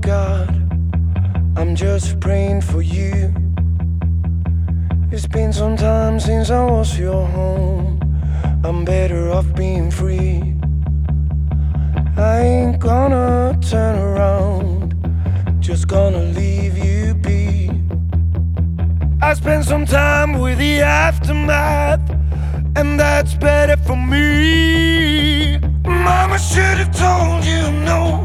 God, I'm just praying for you. It's been some time since I was your home. I'm better off being free. I ain't gonna turn around, just gonna leave you be. I spent some time with the aftermath, and that's better for me. Mama should have told you no,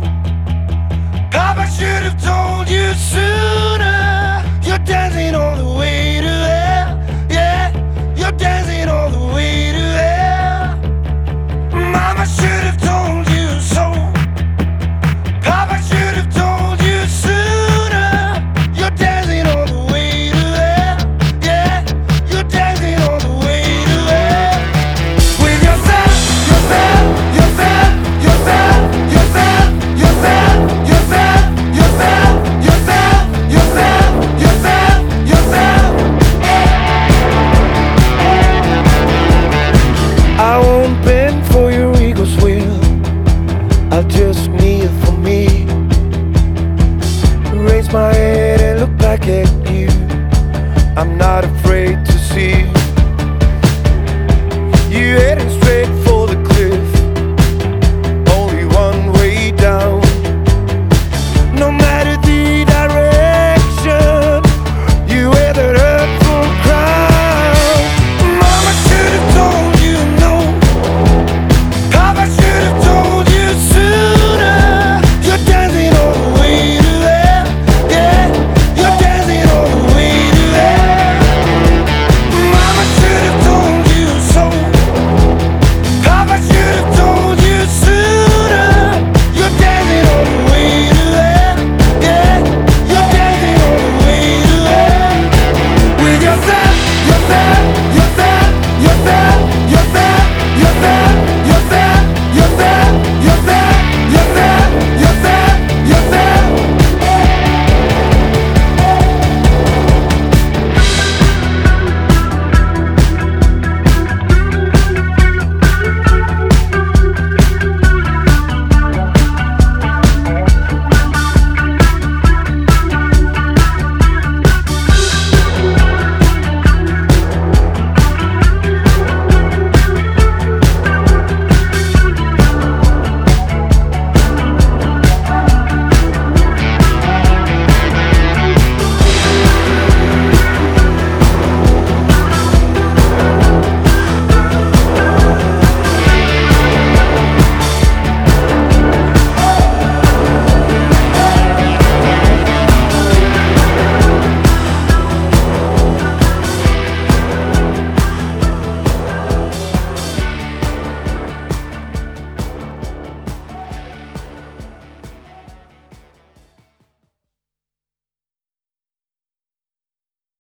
Papa should have told you sooner. You're dancing all the way to hell.